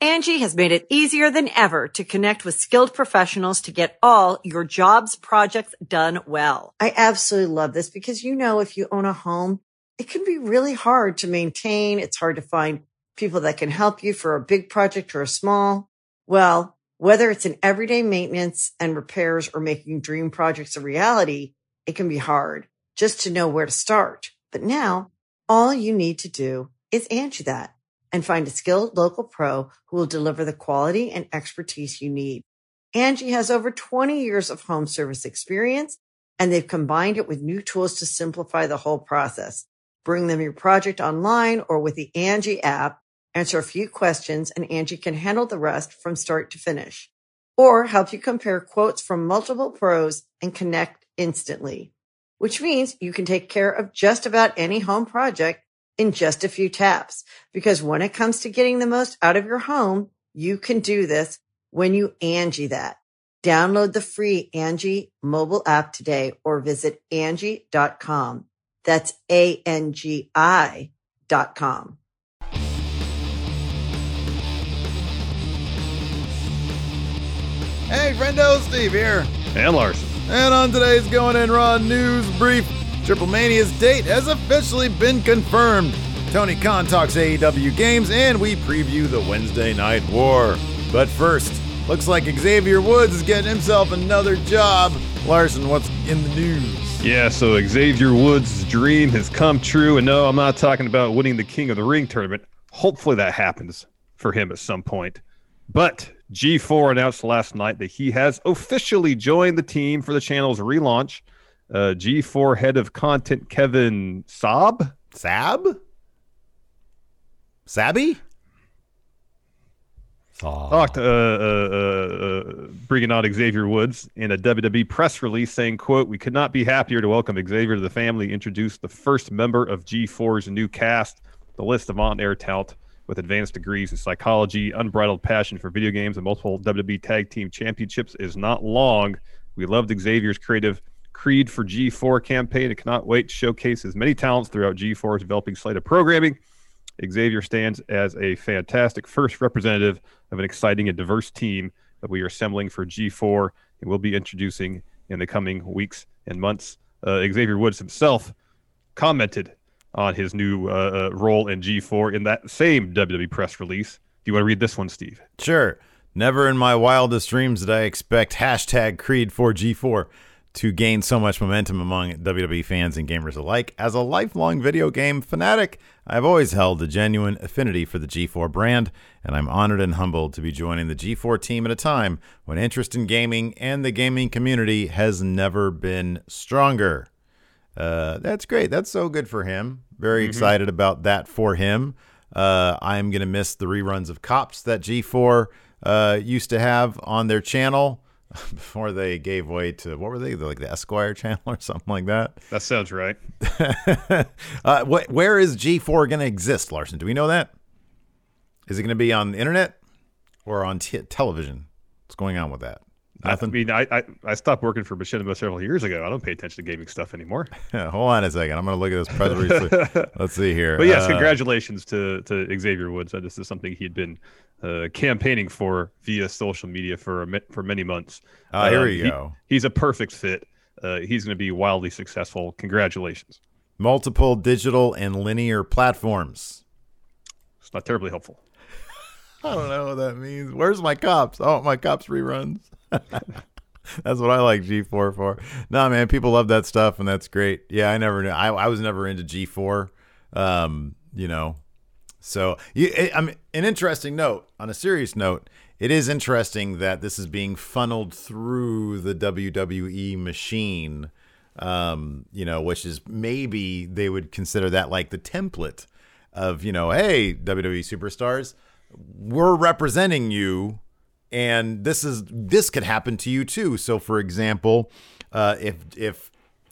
Angie has made it easier than ever to connect with skilled professionals to get all your jobs projects done well. I absolutely love this because, if you own a home, it can be really hard to maintain. It's hard to find people that can help you for a big project or a small. Well, whether it's in everyday maintenance and repairs or making dream projects a reality, it can be hard just to know where to start. But now all you need to do is Angie that and find a skilled local pro who will deliver the quality and expertise you need. Angie has over 20 years of home service experience, and they've combined it with new tools to simplify the whole process. Bring them your project online or with the Angie app, answer a few questions, and Angie can handle the rest from start to finish. Or help you compare quotes from multiple pros and connect instantly, which means you can take care of just about any home project in just a few taps. Because when it comes to getting the most out of your home, you can do this when you Angie that. Download the free Angie mobile app today or visit Angie.com. That's ANGI.com. Hey, friendo, Steve here. And Larson. And on today's Going In Raw news brief, Triple Mania's date has officially been confirmed. Tony Khan talks AEW games, and we preview the Wednesday Night War. But first, looks like Xavier Woods is getting himself another job. Larson, what's in the news? Yeah, so Xavier Woods' dream has come true, and no, I'm not talking about winning the King of the Ring tournament. Hopefully that happens for him at some point. But G4 announced last night that he has officially joined the team for the channel's relaunch. G4 head of content Kevin Sabby? Talked bringing on Xavier Woods in a WWE press release saying, quote, "We could not be happier to welcome Xavier to the family, introduce the first member of G4's new cast. The list of on-air talent with advanced degrees in psychology, unbridled passion for video games, and multiple WWE Tag Team Championships is not long. We loved Xavier's creative Creed for G4 campaign and cannot wait to showcase as many talents throughout G4's developing slate of programming. Xavier stands as a fantastic first representative of an exciting and diverse team that we are assembling for G4 and will be introducing in the coming weeks and months." Xavier Woods himself commented on his new role in G4 in that same WWE press release. Do you want to read this one, Steve? Sure. "Never in my wildest dreams did I expect hashtag Creed for G4 to gain so much momentum among WWE fans and gamers alike. As a lifelong video game fanatic, I've always held a genuine affinity for the G4 brand, and I'm honored and humbled to be joining the G4 team at a time when interest in gaming and the gaming community has never been stronger." That's great. That's so good for him. Very excited about that for him. I'm going to miss the reruns of Cops that G4 used to have on their channel before they gave way to, what were they? Like the Esquire channel or something like that? That sounds right. Where is G4 going to exist, Larson? Do we know that? Is it going to be on the internet or on television? What's going on with that? Nothing? I mean, I stopped working for Machinima several years ago. I don't pay attention to gaming stuff anymore. Hold on a second. I'm going to look at this press release. Let's see here. But yes, congratulations to Xavier Woods. This is something he'd been campaigning for via social media for many months. Here we go. He's a perfect fit. He's going to be wildly successful. Congratulations. Multiple digital and linear platforms. It's not terribly helpful. I don't know what that means. Where's my Cops? I want my Cops reruns. That's what I like G4 for. No, man, people love that stuff, and that's great. Yeah, I never knew. I was never into G4. So I mean, an interesting note. On a serious note, it is interesting that this is being funneled through the WWE machine. Which is, maybe they would consider that like the template of, hey, WWE superstars, we're representing you, and this could happen to you too. So, for example, if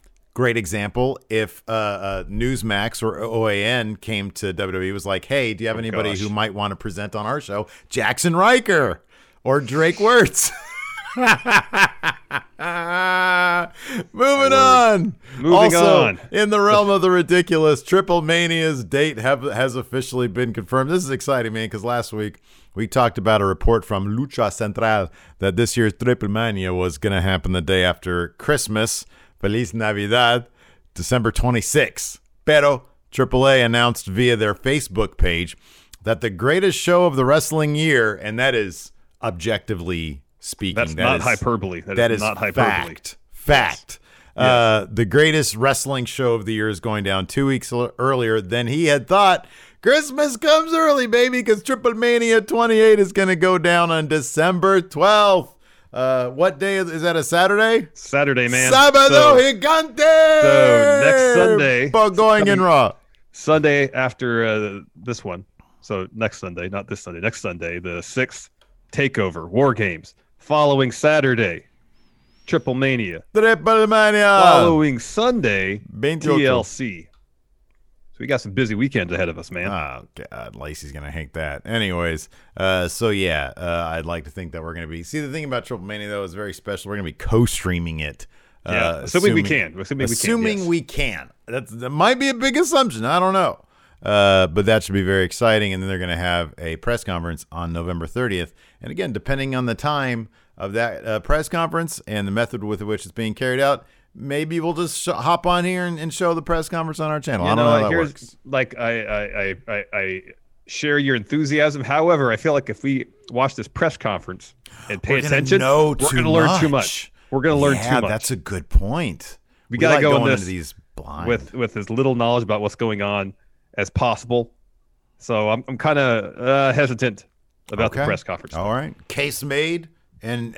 Newsmax or OAN came to WWE, was like, hey, do you have anybody who might want to present on our show? Jackson Riker or Drake Wirtz. Moving on. In the realm of the ridiculous, Triple Mania's date has officially been confirmed. This is exciting, man, because last week we talked about a report from Lucha Central that this year's Triple Mania was going to happen the day after Christmas. Feliz Navidad, December 26th. Pero AAA announced via their Facebook page that the greatest show of the wrestling year, and that is objectively speaking. That's not hyperbole. That is not hyperbole. Fact. Yes. The greatest wrestling show of the year is going down 2 weeks earlier than he had thought. Christmas comes early, baby, because Triple Mania 28 is going to go down on December 12th. What day is that? A Saturday? Saturday, man. Sábado Gigante. So next Sunday, going in Raw. Sunday after this one. So next Sunday, not this Sunday. Next Sunday, the 6th, Takeover, War Games. Following Saturday, Triple Mania. Triple Mania. Following Sunday, 28. TLC. So we got some busy weekends ahead of us, man. Oh, God. Lacey's going to hate that. Anyways, I'd like to think that we're going to be... See, the thing about Triple Mania, though, is very special. We're going to be co-streaming it. Assuming we can. Assuming we can. That might be a big assumption. I don't know. But that should be very exciting. And then they're going to have a press conference on November 30th. And again, depending on the time of that press conference and the method with which it's being carried out, maybe we'll just hop on here and show the press conference on our channel. I don't know how that works. Like I share your enthusiasm. However, I feel like if we watch this press conference and pay attention, we're going to learn too much. We're going to learn too much. That's a good point. We got to go into these blind with as little knowledge about what's going on as possible. So I'm kind of hesitant about the press conference. All right, case made and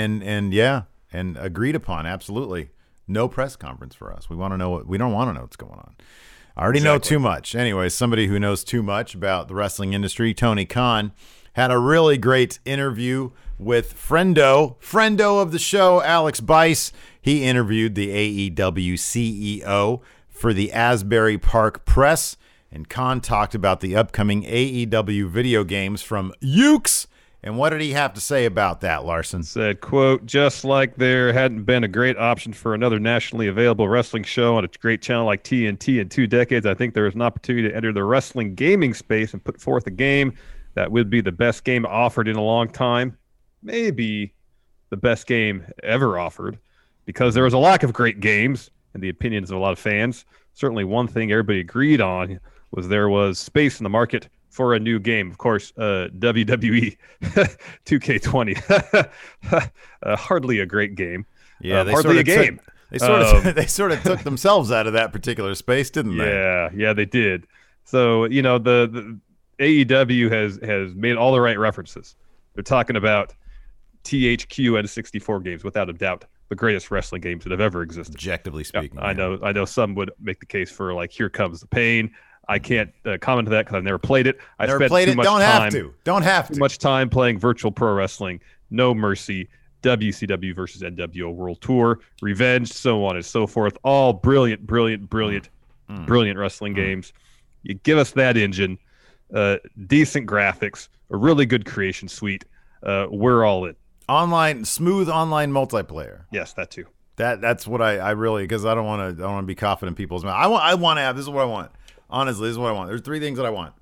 agreed upon. Absolutely, no press conference for us. We want to know we don't want to know what's going on. I already know too much. Anyway, somebody who knows too much about the wrestling industry, Tony Khan, had a really great interview with friendo of the show, Alex Bice. He interviewed the AEW CEO for the Asbury Park Press, and Khan talked about the upcoming AEW video games from Yuke's. And what did he have to say about that, Larson? Said, quote, just like there hadn't been a great option for another nationally available wrestling show on a great channel like TNT in 2 decades, I think there is an opportunity to enter the wrestling gaming space and put forth a game that would be the best game offered in a long time. Maybe the best game ever offered, because there was a lack of great games in the opinions of a lot of fans. Certainly one thing everybody agreed on was there was space in the market for a new game. Of course, WWE 2K20. Hardly a great game. Yeah, hardly a game. They sort of took themselves out of that particular space, didn't they? Yeah, they did. So, the AEW has made all the right references. They're talking about THQ N64 games, without a doubt, the greatest wrestling games that have ever existed. Objectively speaking. Yeah, I know some would make the case for like Here Comes the Pain. I can't comment to that because I've never played it. Don't have to. Too much time playing virtual pro wrestling. No Mercy, WCW versus NWO World Tour, Revenge, so on and so forth. All brilliant wrestling games. You give us that engine, decent graphics, a really good creation suite. We're all in. Smooth online multiplayer. Yes, that too. That's what I really, because I don't want to be coughing in people's mouth. I want to have, this is what I want. Honestly, this is what I want. There's 3 things that I want.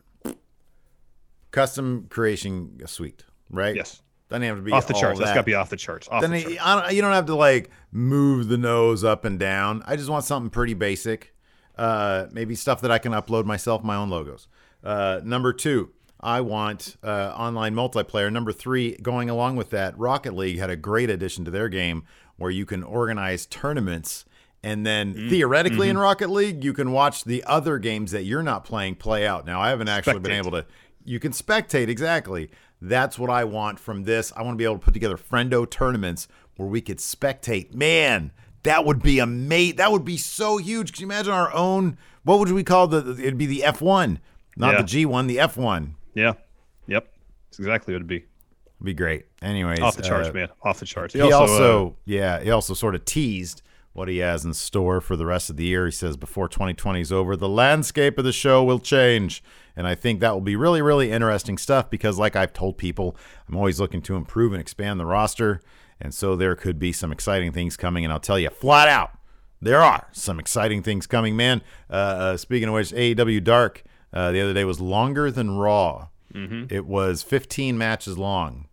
Custom creation suite, right? Yes. Doesn't have to be off the charts. That. That's got to be off the charts. You don't have to move the nose up and down. I just want something pretty basic. Maybe stuff that I can upload myself, my own logos. Number 2, I want online multiplayer. Number 3, going along with that, Rocket League had a great addition to their game where you can organize tournaments. And then theoretically in Rocket League, you can watch the other games that you're not playing play out. Now, I haven't actually been able to. You can spectate, exactly. That's what I want from this. I want to be able to put together friendo tournaments where we could spectate. Man, that would be amazing. That would be so huge. Could you imagine our own? What would we call it'd be the F1, not the G1, the F1. Yeah. Yep. That's exactly what it'd be. It'd be great. Anyways, off the charts, man. Off the charts. He also sort of teased what he has in store for the rest of the year. He says before 2020 is over, the landscape of the show will change. And I think that will be really, really interesting stuff because like I've told people, I'm always looking to improve and expand the roster. And so there could be some exciting things coming. And I'll tell you flat out, there are some exciting things coming, man. Speaking of which, AEW Dark the other day was longer than Raw. It was 15 matches long.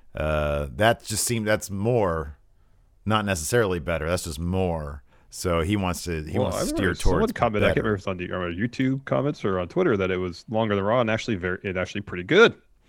That's more, not necessarily better. That's just more. So he wants to steer towards. Someone commented, I can't better. remember if it's on YouTube comments or on Twitter, that it was longer than Raw, and actually pretty good.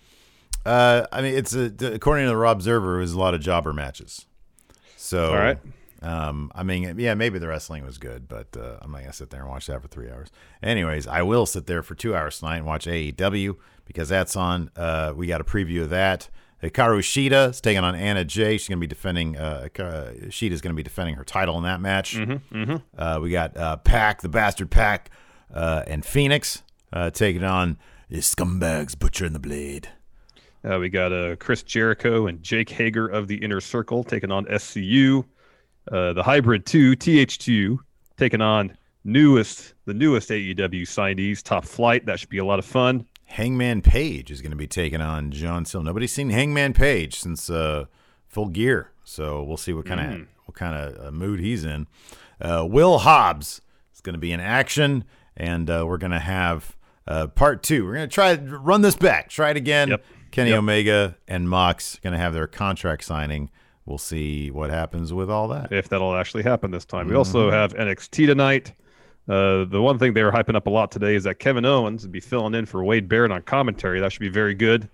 I mean, according to the Raw Observer, it was a lot of jobber matches. So, all right. I mean, yeah, maybe the wrestling was good, but I'm not gonna sit there and watch that for 3 hours. Anyways, I will sit there for 2 hours tonight and watch AEW because that's on. We got a preview of that. Hikaru Shida is taking on Anna Jay. She's going to be defending. Shida's going to be defending her title in that match. We got Pac, the Bastard Pac, and Phoenix taking on the scumbags, Butcher and the Blade. We got Chris Jericho and Jake Hager of the Inner Circle taking on SCU. The Hybrid 2, TH2, taking on the newest AEW signees, Top Flight. That should be a lot of fun. Hangman Page is going to be taking on John Silver. Nobody's seen Hangman Page since Full Gear, so we'll see what kind of mood he's in. Will Hobbs is going to be in action, and we're going to have part 2. We're going to try to run this back, try it again. Yep. Kenny Omega and Mox going to have their contract signing. We'll see what happens with all that. If that'll actually happen this time. We also have NXT tonight. The one thing they were hyping up a lot today is that Kevin Owens would be filling in for Wade Barrett on commentary. That should be very good.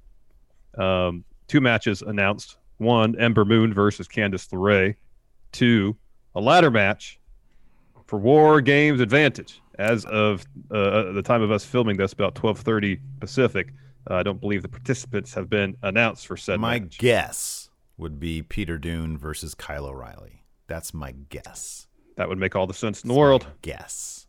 2 matches announced. 1, Ember Moon versus Candice LeRae. 2, a ladder match for War Games Advantage. As of the time of us filming this, about 12:30 Pacific, I don't believe the participants have been announced for said My match. guess would be Peter Dune versus Kyle O'Reilly. That's my guess. That would make all the sense in the world. Guess.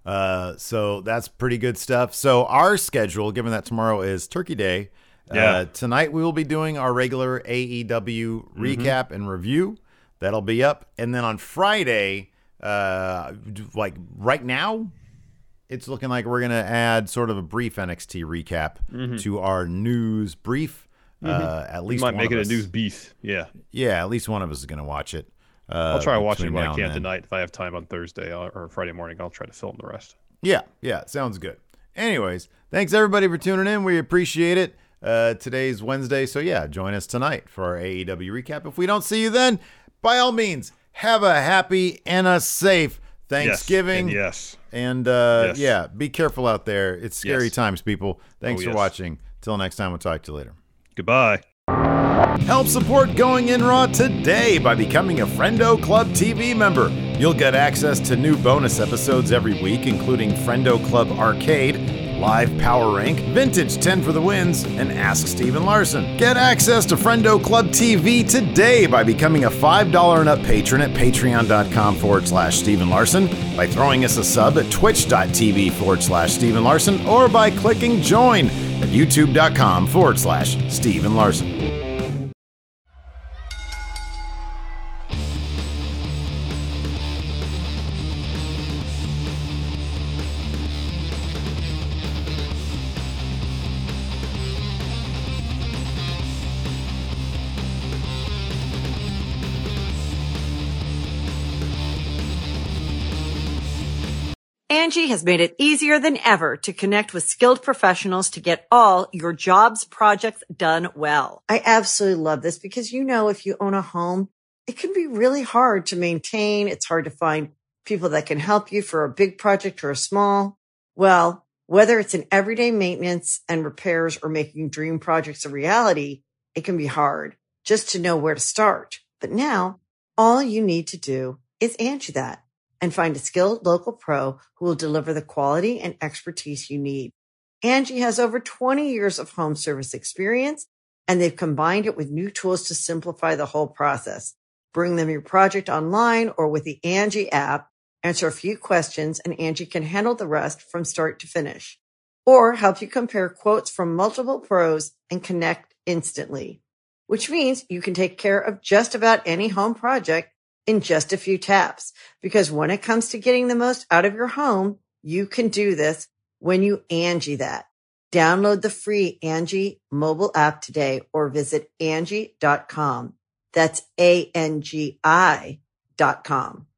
So that's pretty good stuff. So our schedule, given that tomorrow is Turkey Day, tonight we will be doing our regular AEW recap and review. That'll be up. And then on Friday, like right now, it's looking like we're going to add sort of a brief NXT recap to our news brief. At least we might one make of it us. a news beef. Yeah. Yeah, at least one of us is going to watch it. I'll try watching between what now I and can then. tonight. If I have time on Thursday or Friday morning, I'll try to film the rest. Yeah, sounds good. Anyways, thanks everybody for tuning in. We appreciate it. Today's Wednesday, so yeah, join us tonight for our AEW recap. If we don't see you then, by all means, have a happy and a safe Thanksgiving. Yes. And Yes. yeah, be careful out there. It's scary times, people. Thanks for yes. watching. Till next time, we'll talk to you later. Goodbye. Help support Going In Raw today by becoming a Friendo Club TV member. You'll get access to new bonus episodes every week, including Friendo Club Arcade, Live Power Rank, Vintage 10 for the Wins, and Ask Steven Larson. Get access to Friendo Club TV today by becoming a $5 and up patron at patreon.com/Steven Larson, by throwing us a sub at twitch.tv/Steven Larson, or by clicking join at youtube.com/Steven Larson. Angie has made it easier than ever to connect with skilled professionals to get all your jobs projects done well. I absolutely love this because, you know, if you own a home, it can be really hard to maintain. It's hard to find people that can help you for a big project or a small. Well, whether it's in everyday maintenance and repairs or making dream projects a reality, it can be hard just to know where to start. But now all you need to do is Angie that and find a skilled local pro who will deliver the quality and expertise you need. Angie has over 20 years of home service experience, and they've combined it with new tools to simplify the whole process. Bring them your project online or with the Angie app, answer a few questions, and Angie can handle the rest from start to finish. Or help you compare quotes from multiple pros and connect instantly, which means you can take care of just about any home project in just a few taps. Because when it comes to getting the most out of your home, you can do this when you Angie that. Download the free Angie mobile app today or visit Angie.com. That's ANGI.com.